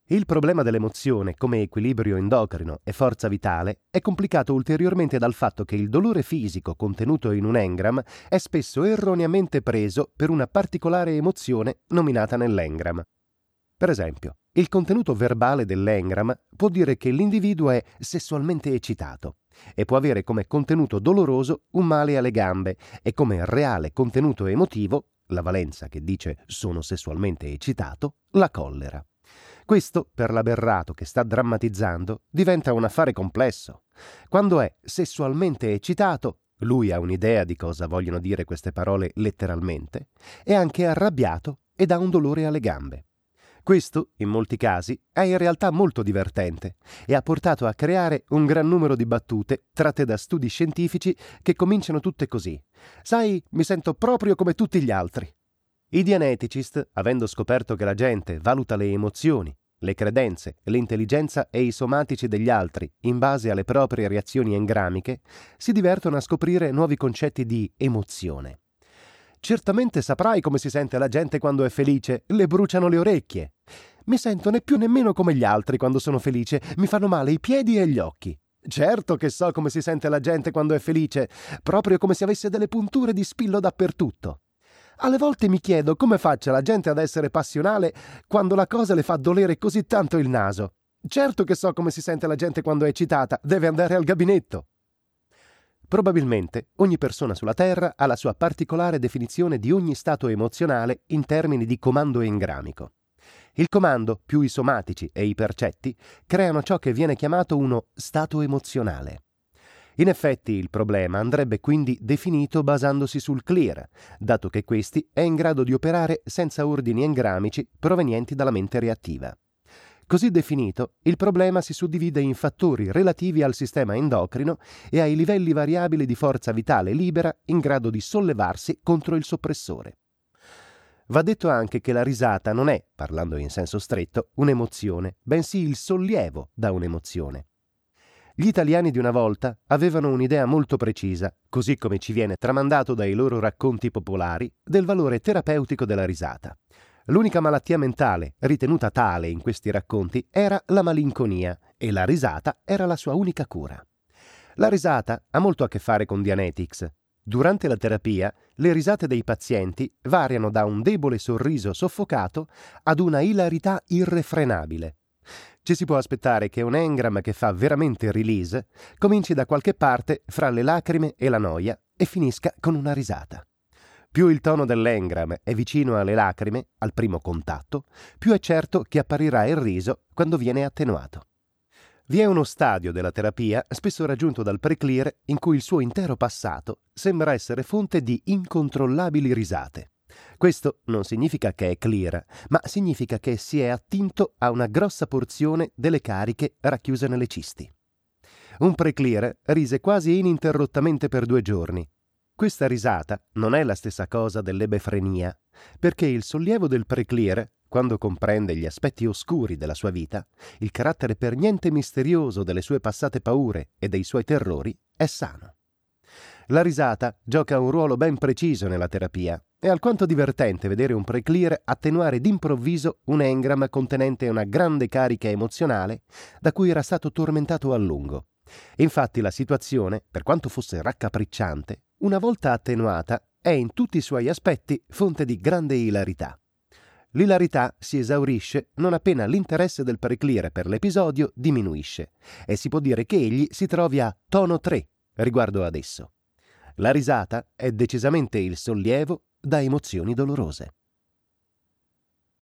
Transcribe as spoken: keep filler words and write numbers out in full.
Il problema dell'emozione come equilibrio endocrino e forza vitale è complicato ulteriormente dal fatto che il dolore fisico contenuto in un engram è spesso erroneamente preso per una particolare emozione nominata nell'engram. Per esempio, il contenuto verbale dell'engram può dire che l'individuo è sessualmente eccitato e può avere come contenuto doloroso un male alle gambe e come reale contenuto emotivo, la valenza che dice sono sessualmente eccitato, la collera. Questo, per l'aberrato che sta drammatizzando, diventa un affare complesso. Quando è sessualmente eccitato, lui ha un'idea di cosa vogliono dire queste parole letteralmente, è anche arrabbiato ed ha un dolore alle gambe. Questo, in molti casi, è in realtà molto divertente e ha portato a creare un gran numero di battute tratte da studi scientifici che cominciano tutte così. Sai, mi sento proprio come tutti gli altri. I Dianeticist, avendo scoperto che la gente valuta le emozioni, le credenze, l'intelligenza e i somatici degli altri in base alle proprie reazioni engramiche, si divertono a scoprire nuovi concetti di emozione. Certamente saprai come si sente la gente quando è felice, le bruciano le orecchie. Mi sento né più nemmeno come gli altri quando sono felice, mi fanno male i piedi e gli occhi. Certo che so come si sente la gente quando è felice, proprio come se avesse delle punture di spillo dappertutto. Alle volte mi chiedo come faccia la gente ad essere passionale quando la cosa le fa dolere così tanto il naso. Certo che so come si sente la gente quando è eccitata, deve andare al gabinetto. Probabilmente ogni persona sulla Terra ha la sua particolare definizione di ogni stato emozionale in termini di comando engramico. Il comando, più i somatici e i percetti, creano ciò che viene chiamato uno stato emozionale. In effetti il problema andrebbe quindi definito basandosi sul clear, dato che questi è in grado di operare senza ordini engramici provenienti dalla mente reattiva. Così definito, il problema si suddivide in fattori relativi al sistema endocrino e ai livelli variabili di forza vitale libera in grado di sollevarsi contro il soppressore. Va detto anche che la risata non è, parlando in senso stretto, un'emozione, bensì il sollievo da un'emozione. Gli italiani di una volta avevano un'idea molto precisa, così come ci viene tramandato dai loro racconti popolari, del valore terapeutico della risata. L'unica malattia mentale ritenuta tale in questi racconti era la malinconia e la risata era la sua unica cura. La risata ha molto a che fare con Dianetics. Durante la terapia, le risate dei pazienti variano da un debole sorriso soffocato ad una ilarità irrefrenabile. Ci si può aspettare che un engram che fa veramente release cominci da qualche parte fra le lacrime e la noia e finisca con una risata. Più il tono dell'engram è vicino alle lacrime, al primo contatto, più è certo che apparirà il riso quando viene attenuato. Vi è uno stadio della terapia, spesso raggiunto dal pre-clear, in cui il suo intero passato sembra essere fonte di incontrollabili risate. Questo non significa che è clear, ma significa che si è attinto a una grossa porzione delle cariche racchiuse nelle cisti. Un pre-clear rise quasi ininterrottamente per due giorni. Questa risata non è la stessa cosa dell'ebefrenia, perché il sollievo del pre-clear, quando comprende gli aspetti oscuri della sua vita, il carattere per niente misterioso delle sue passate paure e dei suoi terrori, è sano. La risata gioca un ruolo ben preciso nella terapia. È alquanto divertente vedere un pre-clear attenuare d'improvviso un engram contenente una grande carica emozionale da cui era stato tormentato a lungo. Infatti la situazione, per quanto fosse raccapricciante, una volta attenuata, è in tutti i suoi aspetti fonte di grande ilarità. L'ilarità si esaurisce non appena l'interesse del pre-clear per l'episodio diminuisce e si può dire che egli si trovi a tono tre riguardo ad esso. La risata è decisamente il sollievo da emozioni dolorose.